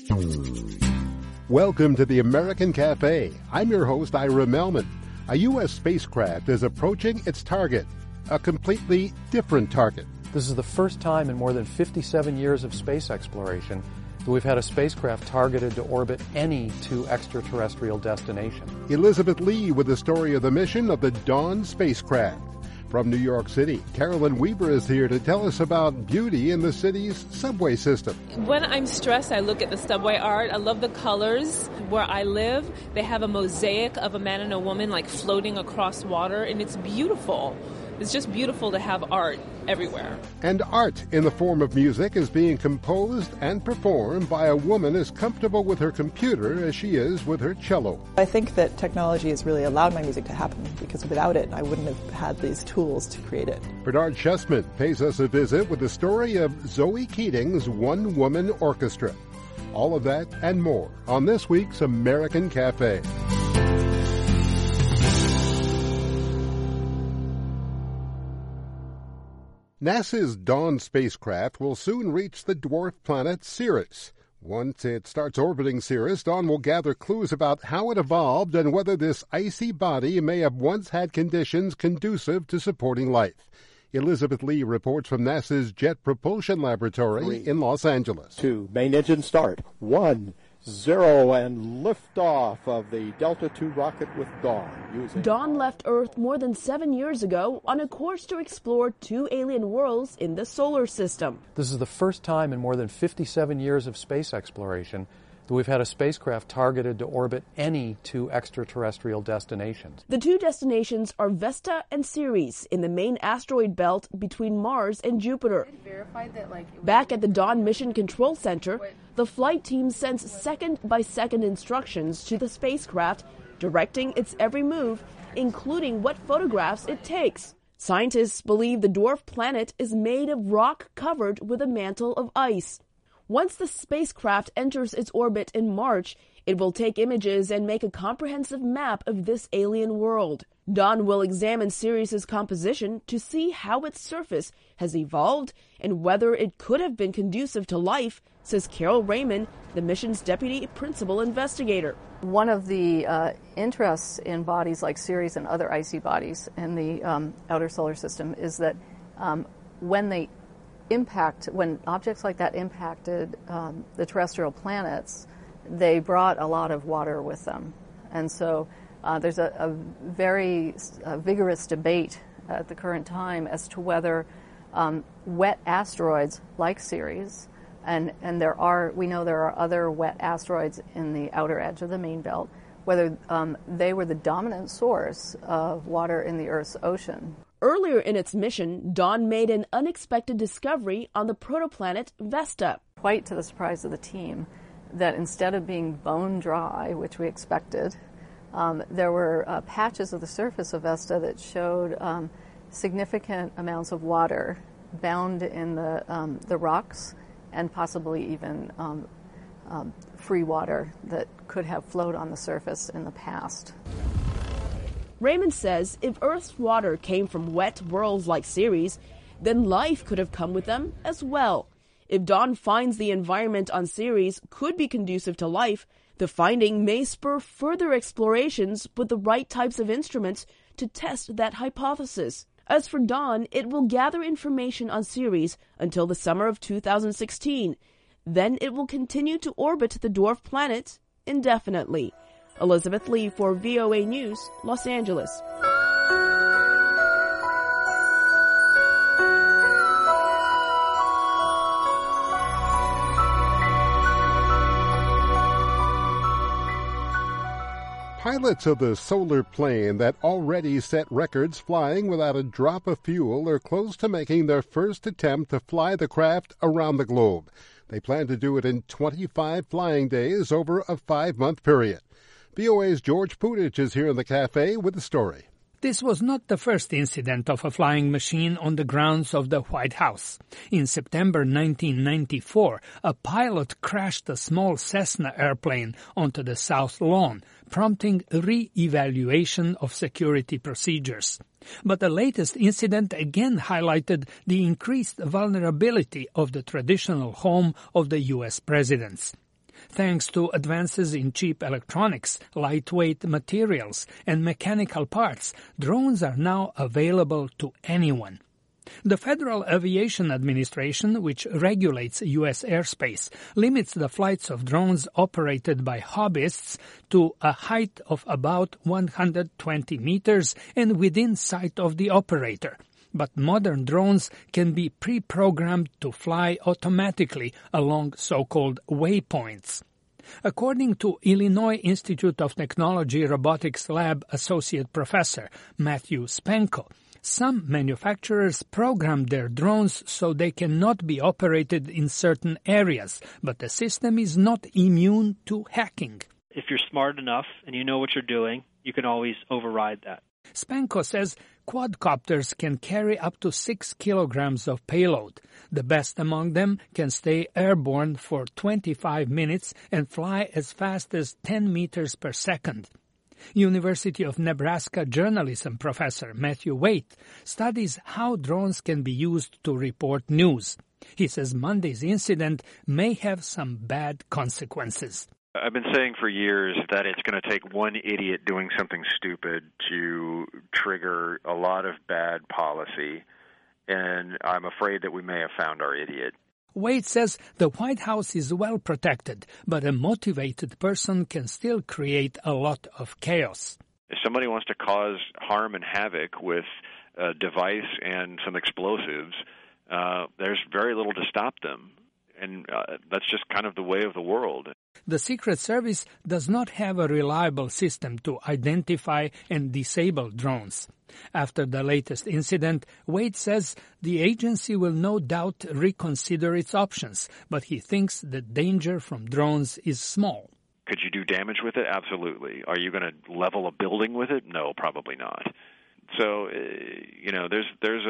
Welcome to the American Cafe. I'm your host, Ira Melman. A U.S. spacecraft is approaching its target, a completely different target. This is the first time in more than 57 years of space exploration that we've had a spacecraft targeted to orbit any two extraterrestrial destinations. Elizabeth Lee with the story of the mission of the Dawn spacecraft. From New York City, Carolyn Weaver is here to tell us about beauty in the city's subway system. When I'm stressed, I look at the subway art. I love the colors. Where I live, they have a mosaic of a man and a woman like floating across water, and it's beautiful. It's just beautiful to have art everywhere. And art in the form of music is being composed and performed by a woman as comfortable with her computer as she is with her cello. I think that technology has really allowed my music to happen, because without it, I wouldn't have had these tools to create it. Bernard Chessman pays us a visit with the story of Zoe Keating's one-woman orchestra. All of that and more on this week's American Cafe. NASA's Dawn spacecraft will soon reach the dwarf planet Ceres. Once it starts orbiting Ceres, Dawn will gather clues about how it evolved and whether this icy body may have once had conditions conducive to supporting life. Elizabeth Lee reports from NASA's Jet Propulsion Laboratory in Los Angeles. 2, main engine start. 1, 0, and liftoff of the Delta II rocket with Dawn. Dawn left Earth more than 7 years ago on a course to explore two alien worlds in the solar system. This is the first time in more than 57 years of space exploration that we've had a spacecraft targeted to orbit any two extraterrestrial destinations. The two destinations are Vesta and Ceres in the main asteroid belt between Mars and Jupiter. Back at the Dawn Mission Control Center, the flight team sends second-by-second instructions to the spacecraft, directing its every move, including what photographs it takes. Scientists believe the dwarf planet is made of rock covered with a mantle of ice. Once the spacecraft enters its orbit in March, it will take images and make a comprehensive map of this alien world. Dawn will examine Ceres' composition to see how its surface has evolved and whether it could have been conducive to life, says Carol Raymond, the mission's deputy principal investigator. One of the interests in bodies like Ceres and other icy bodies in the outer solar system is that when objects like that impacted the terrestrial planets, they brought a lot of water with them. And so there's a very vigorous debate at the current time as to whether wet asteroids like Ceres, and we know there are other wet asteroids in the outer edge of the main belt, whether they were the dominant source of water in the Earth's ocean. Earlier in its mission, Dawn made an unexpected discovery on the protoplanet Vesta. Quite to the surprise of the team, that instead of being bone dry, which we expected, there were patches of the surface of Vesta that showed significant amounts of water bound in the rocks, and possibly even free water that could have flowed on the surface in the past. Raymond says if Earth's water came from wet worlds like Ceres, then life could have come with them as well. If Dawn finds the environment on Ceres could be conducive to life, the finding may spur further explorations with the right types of instruments to test that hypothesis. As for Dawn, it will gather information on Ceres until the summer of 2016. Then it will continue to orbit the dwarf planet indefinitely. Elizabeth Lee for VOA News, Los Angeles. Pilots of the solar plane that already set records flying without a drop of fuel are close to making their first attempt to fly the craft around the globe. They plan to do it in 25 flying days over a 5-month period. VOA's George Putich is here in the cafe with the story. This was not the first incident of a flying machine on the grounds of the White House. In September 1994, a pilot crashed a small Cessna airplane onto the South Lawn, prompting a re-evaluation of security procedures. But the latest incident again highlighted the increased vulnerability of the traditional home of the U.S. presidents. Thanks to advances in cheap electronics, lightweight materials, and mechanical parts, drones are now available to anyone. The Federal Aviation Administration, which regulates U.S. airspace, limits the flights of drones operated by hobbyists to a height of about 120 meters and within sight of the operator. But modern drones can be pre-programmed to fly automatically along so-called waypoints. According to Illinois Institute of Technology Robotics Lab Associate Professor Matthew Spenko, some manufacturers program their drones so they cannot be operated in certain areas, but the system is not immune to hacking. If you're smart enough and you know what you're doing, you can always override that. Spenko says quadcopters can carry up to 6 kilograms of payload. The best among them can stay airborne for 25 minutes and fly as fast as 10 meters per second. University of Nebraska journalism professor Matthew Waite studies how drones can be used to report news. He says Monday's incident may have some bad consequences. I've been saying for years that it's going to take one idiot doing something stupid to trigger a lot of bad policy, and I'm afraid that we may have found our idiot. Wade says the White House is well protected, but a motivated person can still create a lot of chaos. If somebody wants to cause harm and havoc with a device and some explosives, there's very little to stop them. And that's just kind of the way of the world. The Secret Service does not have a reliable system to identify and disable drones. After the latest incident, Wade says the agency will no doubt reconsider its options, but he thinks the danger from drones is small. Could you do damage with it? Absolutely. Are you going to level a building with it? No, probably not. So, there's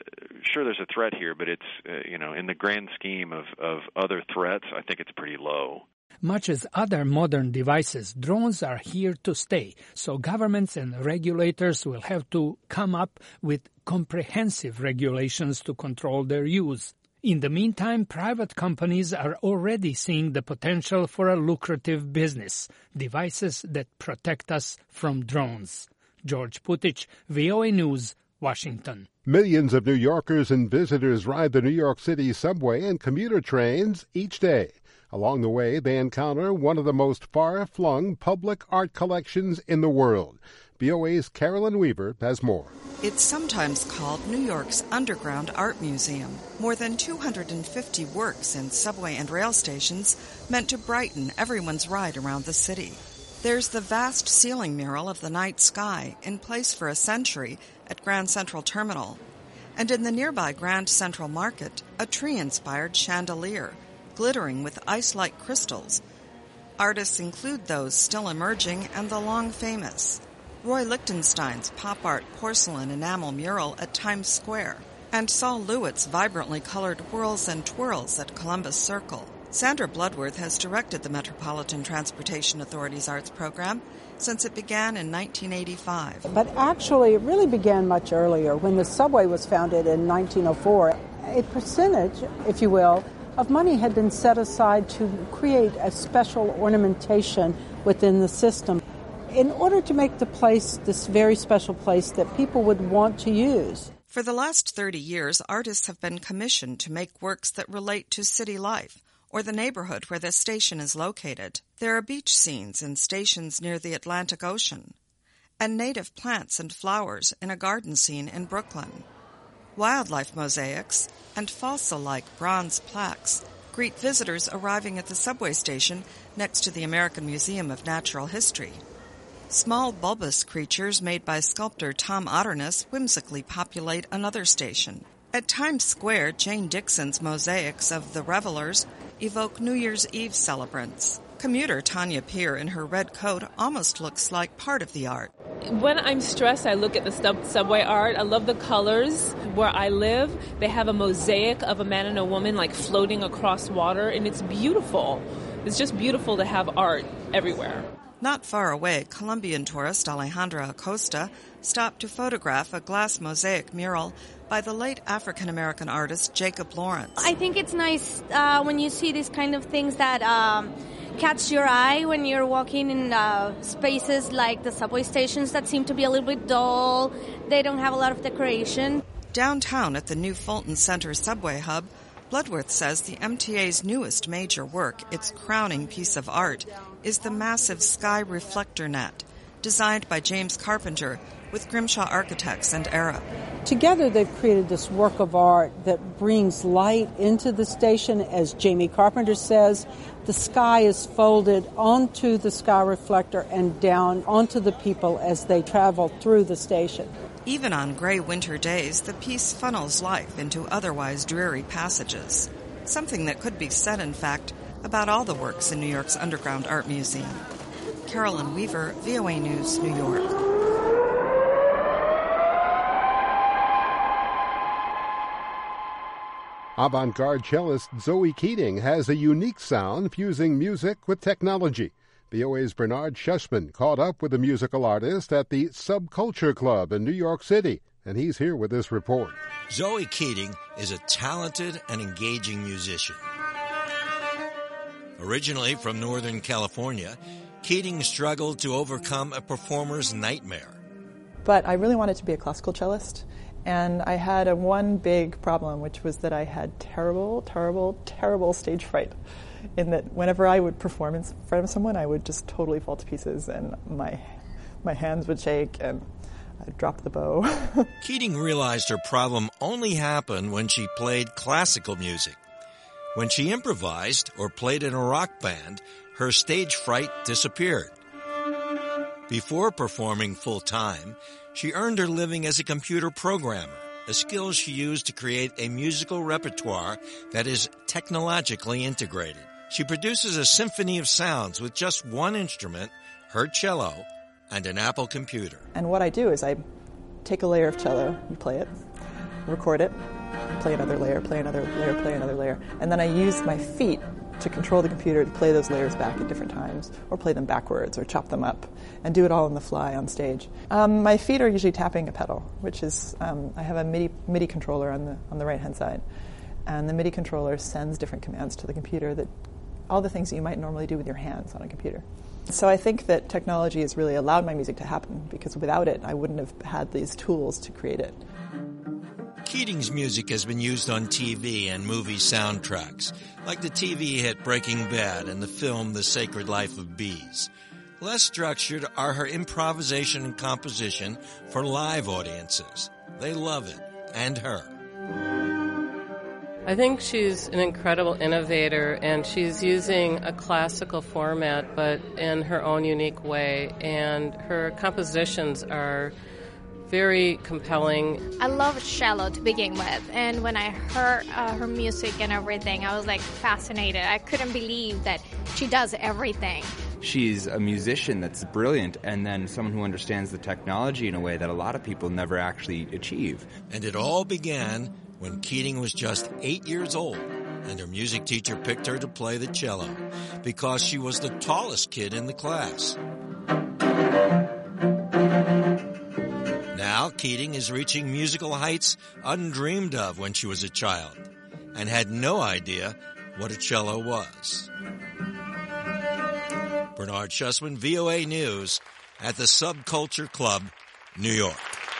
a threat here, but it's, in the grand scheme of other threats, I think it's pretty low. Much as other modern devices, drones are here to stay, so governments and regulators will have to come up with comprehensive regulations to control their use. In the meantime, private companies are already seeing the potential for a lucrative business, devices that protect us from drones. George Putich, VOA News, Washington. Millions of New Yorkers and visitors ride the New York City subway and commuter trains each day. Along the way, they encounter one of the most far-flung public art collections in the world. VOA's Carolyn Weaver has more. It's sometimes called New York's Underground Art Museum. More than 250 works in subway and rail stations meant to brighten everyone's ride around the city. There's the vast ceiling mural of the night sky, in place for a century at Grand Central Terminal. And in the nearby Grand Central Market, a tree-inspired chandelier, glittering with ice-like crystals. Artists include those still emerging and the long-famous. Roy Lichtenstein's pop art porcelain enamel mural at Times Square, and Saul Lewitt's vibrantly colored Whirls and Twirls at Columbus Circle. Sandra Bloodworth has directed the Metropolitan Transportation Authority's arts program since it began in 1985. But actually, it really began much earlier. When the subway was founded in 1904, a percentage, if you will, of money had been set aside to create a special ornamentation within the system in order to make the place this very special place that people would want to use. For the last 30 years, artists have been commissioned to make works that relate to city life or the neighborhood where the station is located. There are beach scenes in stations near the Atlantic Ocean, and native plants and flowers in a garden scene in Brooklyn. Wildlife mosaics and fossil-like bronze plaques greet visitors arriving at the subway station next to the American Museum of Natural History. Small bulbous creatures made by sculptor Tom Otterness whimsically populate another station. At Times Square, Jane Dixon's mosaics of the revelers evoke New Year's Eve celebrants. Commuter Tanya Peer in her red coat almost looks like part of the art. When I'm stressed, I look at the subway art. I love the colors. Where I live, they have a mosaic of a man and a woman like floating across water, and it's beautiful. It's just beautiful to have art everywhere. Not far away, Colombian tourist Alejandra Acosta stopped to photograph a glass mosaic mural by the late African-American artist Jacob Lawrence. I think it's nice when you see these kind of things that catch your eye when you're walking in spaces like the subway stations that seem to be a little bit dull. They don't have a lot of decoration. Downtown at the new Fulton Center subway hub, Bloodworth says the MTA's newest major work, its crowning piece of art, is the massive sky reflector net, designed by James Carpenter with Grimshaw Architects and Era. Together they've created this work of art that brings light into the station. As Jamie Carpenter says, the sky is folded onto the sky reflector and down onto the people as they travel through the station. Even on gray winter days, the piece funnels life into otherwise dreary passages. Something that could be said, in fact, about all the works in New York's Underground Art Museum. Carolyn Weaver, VOA News, New York. Avant-garde cellist Zoe Keating has a unique sound fusing music with technology. VOA's Bernard Schussman caught up with the musical artist at the Subculture Club in New York City, and he's here with this report. Zoe Keating is a talented and engaging musician. Originally from Northern California, Keating struggled to overcome a performer's nightmare. But I really wanted to be a classical cellist. And I had one big problem, which was that I had terrible, terrible, terrible stage fright. In that whenever I would perform in front of someone, I would just totally fall to pieces, and my hands would shake, and I'd drop the bow. Keating realized her problem only happened when she played classical music. When she improvised or played in a rock band, her stage fright disappeared. Before performing full-time, she earned her living as a computer programmer, a skill she used to create a musical repertoire that is technologically integrated. She produces a symphony of sounds with just one instrument, her cello, and an Apple computer. And what I do is I take a layer of cello, you play it, record it, play another layer, play another layer, play another layer, and then I use my feet to control the computer to play those layers back at different times, or play them backwards, or chop them up, and do it all on the fly on stage. My feet are usually tapping a pedal, which is, I have a MIDI controller on the right-hand side, and the MIDI controller sends different commands to the computer, that all the things that you might normally do with your hands on a computer. So I think that technology has really allowed my music to happen, because without it, I wouldn't have had these tools to create it. Keating's music has been used on TV and movie soundtracks, like the TV hit Breaking Bad and the film The Sacred Life of Bees. Less structured are her improvisation and composition for live audiences. They love it, and her. I think she's an incredible innovator, and she's using a classical format, but in her own unique way, and her compositions are very compelling. I love cello to begin with, and when I heard her music and everything, I was fascinated. I couldn't believe that she does everything. She's a musician that's brilliant, and then someone who understands the technology in a way that a lot of people never actually achieve. And it all began when Keating was just 8 years old, and her music teacher picked her to play the cello because she was the tallest kid in the class. Now, Keating is reaching musical heights undreamed of when she was a child and had no idea what a cello was. Bernard Schussman, VOA News, at the Subculture Club, New York.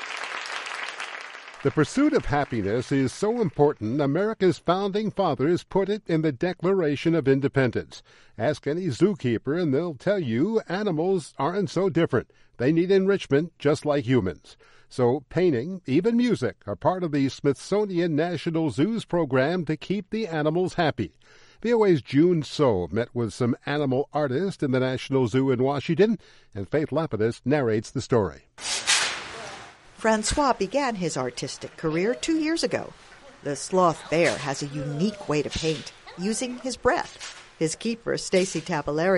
The pursuit of happiness is so important, America's founding fathers put it in the Declaration of Independence. Ask any zookeeper and they'll tell you animals aren't so different. They need enrichment just like humans. So painting, even music, are part of the Smithsonian National Zoo's program to keep the animals happy. VOA's June So met with some animal artists in the National Zoo in Washington, and Faith Lapidus narrates the story. Francois began his artistic career 2 years ago. The sloth bear has a unique way to paint, using his breath. His keeper, Stacy Tabulario,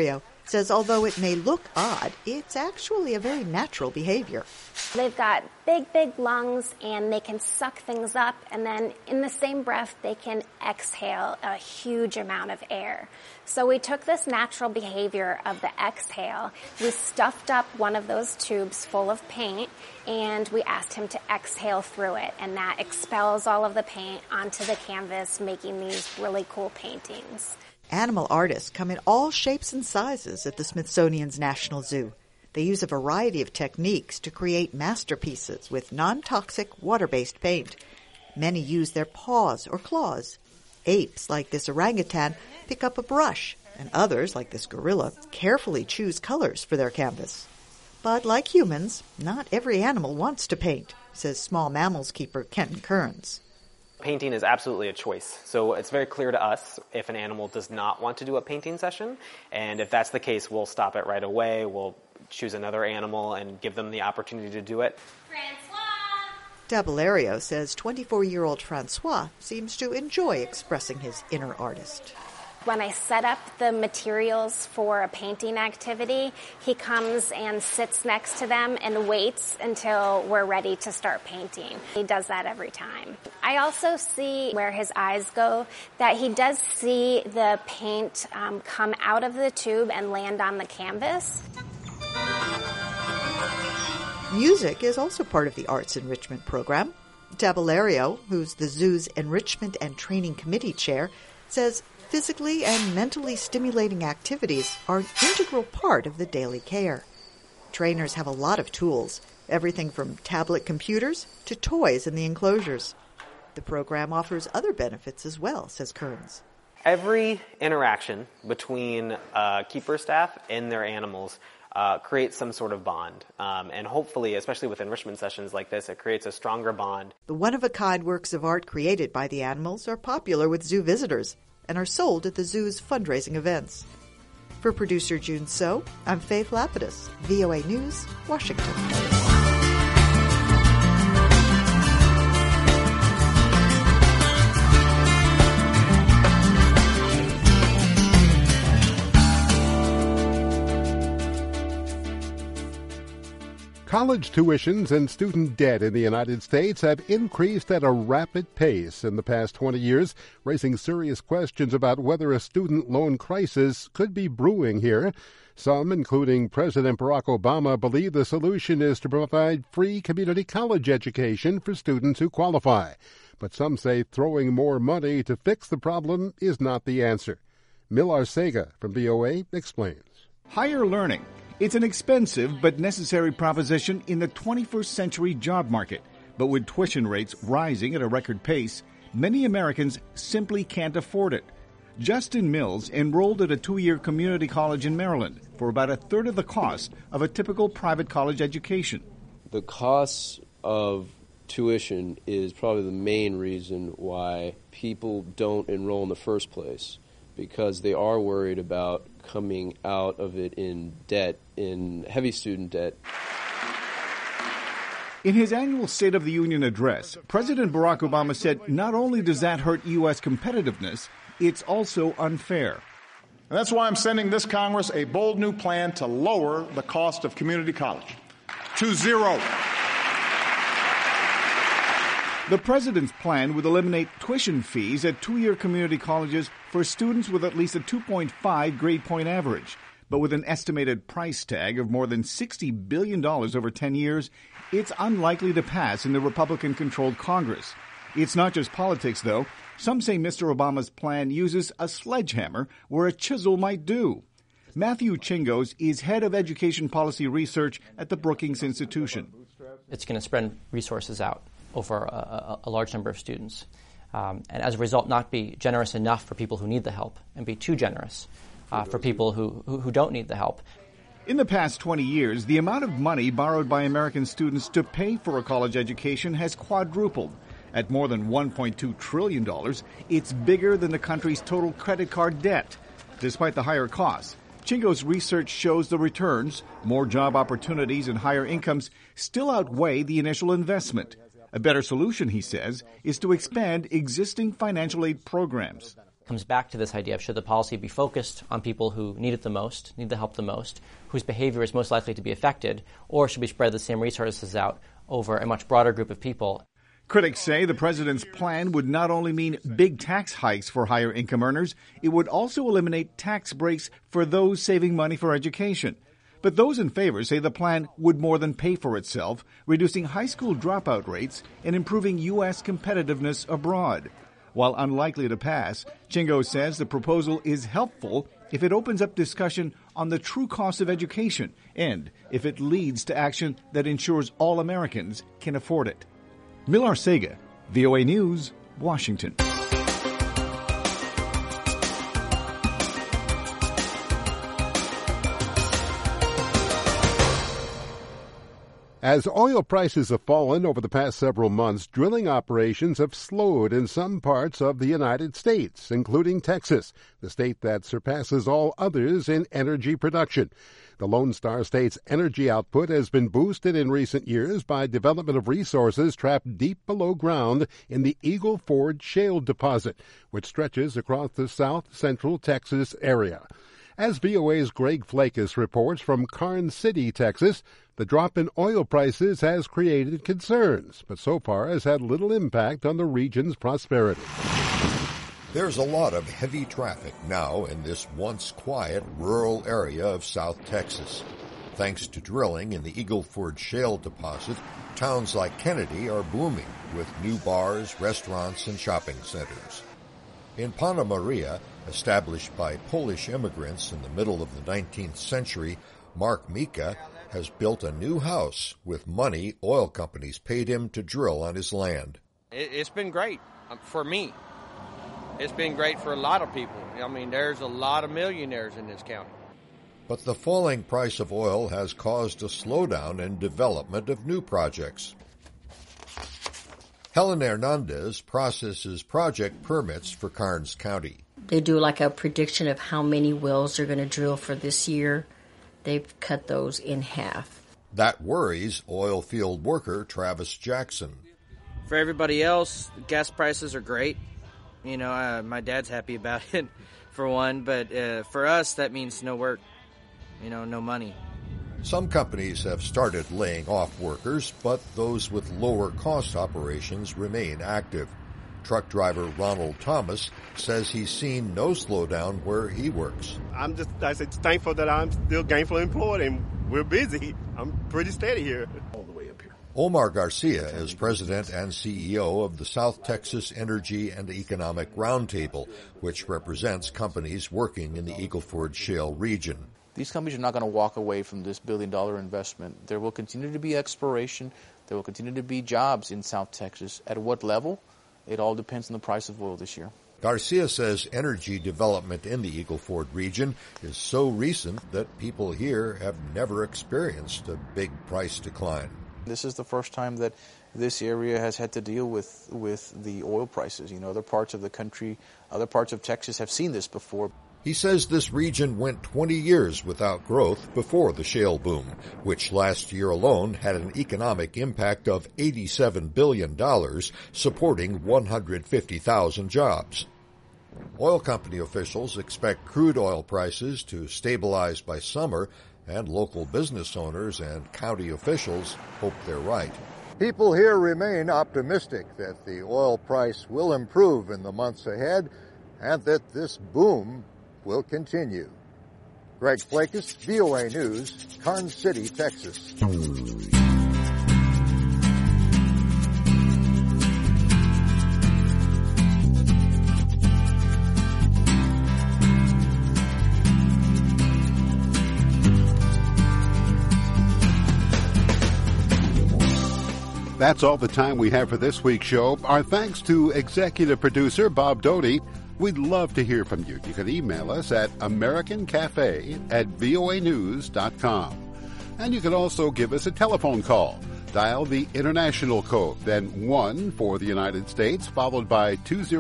says although it may look odd, it's actually a very natural behavior. They've got big, big lungs, and they can suck things up, and then in the same breath, they can exhale a huge amount of air. So we took this natural behavior of the exhale, we stuffed up one of those tubes full of paint, and we asked him to exhale through it, and that expels all of the paint onto the canvas, making these really cool paintings. Animal artists come in all shapes and sizes at the Smithsonian's National Zoo. They use a variety of techniques to create masterpieces with non-toxic water-based paint. Many use their paws or claws. Apes, like this orangutan, pick up a brush, and others, like this gorilla, carefully choose colors for their canvas. But like humans, not every animal wants to paint, says small mammals keeper Kenton Kearns. Painting is absolutely a choice. So it's very clear to us if an animal does not want to do a painting session. And if that's the case, we'll stop it right away. We'll choose another animal and give them the opportunity to do it. Dabblerio says 24-year-old Francois seems to enjoy expressing his inner artist. When I set up the materials for a painting activity, he comes and sits next to them and waits until we're ready to start painting. He does that every time. I also see where his eyes go, that he does see the paint come out of the tube and land on the canvas. Music is also part of the arts enrichment program. Dabblerio, who's the zoo's Enrichment and Training Committee chair, says physically and mentally stimulating activities are an integral part of the daily care. Trainers have a lot of tools, everything from tablet computers to toys in the enclosures. The program offers other benefits as well, says Kearns. Every interaction between keeper staff and their animals creates some sort of bond. And hopefully, especially with enrichment sessions like this, it creates a stronger bond. The one-of-a-kind works of art created by the animals are popular with zoo visitors and are sold at the zoo's fundraising events. For producer June So, I'm Faith Lapidus, VOA News, Washington. College tuitions and student debt in the United States have increased at a rapid pace in the past 20 years, raising serious questions about whether a student loan crisis could be brewing here. Some, including President Barack Obama, believe the solution is to provide free community college education for students who qualify. But some say throwing more money to fix the problem is not the answer. Mil Arcega from VOA explains. Higher learning. It's an expensive but necessary proposition in the 21st century job market. But with tuition rates rising at a record pace, many Americans simply can't afford it. Justin Mills enrolled at a 2-year community college in Maryland for about a third of the cost of a typical private college education. The cost of tuition is probably the main reason why people don't enroll in the first place, because they are worried about coming out of it in debt, in heavy student debt. In his annual State of the Union address, President Barack Obama said not only does that hurt U.S. competitiveness, it's also unfair. And that's why I'm sending this Congress a bold new plan to lower the cost of community college to zero. The president's plan would eliminate tuition fees at 2-year community colleges for students with at least a 2.5 grade point average. But with an estimated price tag of more than $60 billion over 10 years, it's unlikely to pass in the Republican-controlled Congress. It's not just politics, though. Some say Mr. Obama's plan uses a sledgehammer where a chisel might do. Matthew Chingos is head of education policy research at the Brookings Institution. It's going to spread resources out over a large number of students. And as a result, not be generous enough for people who need the help and be too generous for people who don't need the help. In the past 20 years, the amount of money borrowed by American students to pay for a college education has quadrupled. At more than $1.2 trillion, it's bigger than the country's total credit card debt. Despite the higher costs, Chingos' research shows the returns, more job opportunities and higher incomes, still outweigh the initial investment. A better solution, he says, is to expand existing financial aid programs. comes back to this idea of should the policy be focused on people who need it the most, need the help the most, whose behavior is most likely to be affected, or should we spread the same resources out over a much broader group of people? Critics say the president's plan would not only mean big tax hikes for higher income earners, it would also eliminate tax breaks for those saving money for education. But those in favor say the plan would more than pay for itself, reducing high school dropout rates and improving U.S. competitiveness abroad. While unlikely to pass, Chingo says the proposal is helpful if it opens up discussion on the true cost of education and if it leads to action that ensures all Americans can afford it. Millar Sega, VOA News, Washington. As oil prices have fallen over the past several months, drilling operations have slowed in some parts of the United States, including Texas, the state that surpasses all others in energy production. The Lone Star State's energy output has been boosted in recent years by development of resources trapped deep below ground in the Eagle Ford shale deposit, which stretches across the south-central Texas area. As VOA's Greg Flakus reports from Karnes City, Texas, the drop in oil prices has created concerns, but so far has had little impact on the region's prosperity. There's a lot of heavy traffic now in this once quiet rural area of South Texas. Thanks to drilling in the Eagle Ford shale deposit, towns like Kennedy are booming with new bars, restaurants, and shopping centers. In Pana Maria, established by Polish immigrants in the middle of the 19th century, Mark Mika has built a new house with money oil companies paid him to drill on his land. It's been great for me. It's been great for a lot of people. I mean, there's a lot of millionaires in this county. But the falling price of oil has caused a slowdown in development of new projects. Helen Hernandez processes project permits for Karnes County. They do like a prediction of how many wells they're going to drill for this year. They've cut those in half. That worries oil field worker Travis Jackson. For everybody else, gas prices are great. You know, my dad's happy about it, for one. But for us, that means no work, you know, no money. Some companies have started laying off workers, but those with lower cost operations remain active. Truck driver Ronald Thomas says he's seen no slowdown where he works. I'm just thankful that I'm still gainfully employed and we're busy. I'm pretty steady here. All the way up here. Omar Garcia is president and CEO of the South Texas Energy and Economic Roundtable, which represents companies working in the Eagle Ford Shale region. These companies are not going to walk away from this billion-dollar investment. There will continue to be exploration. There will continue to be jobs in South Texas. At what level? It all depends on the price of oil this year. Garcia says energy development in the Eagle Ford region is so recent that people here have never experienced a big price decline. This is the first time that this area has had to deal with the oil prices. You know, other parts of the country, other parts of Texas have seen this before. He says this region went 20 years without growth before the shale boom, which last year alone had an economic impact of $87 billion, supporting 150,000 jobs. Oil company officials expect crude oil prices to stabilize by summer, and local business owners and county officials hope they're right. People here remain optimistic that the oil price will improve in the months ahead and that this boom will continue. Greg Flakus, VOA News, Karnes City, Texas. That's all the time we have for this week's show. Our thanks to executive producer Bob Doty. We'd love to hear from you. You can email us at americancafe@voanews.com. And you can also give us a telephone call. Dial the international code, then 1 for the United States, followed by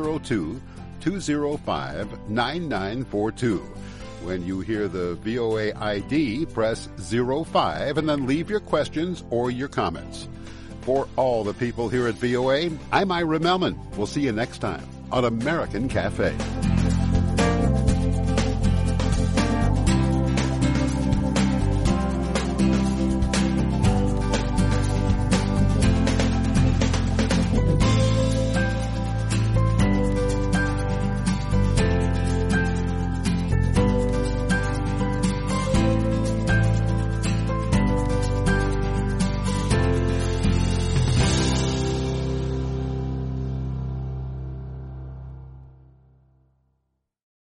202-205-9942. When you hear the VOA ID, press 05 and then leave your questions or your comments. For all the people here at VOA, I'm Ira Melman. We'll see you next time on American Cafe.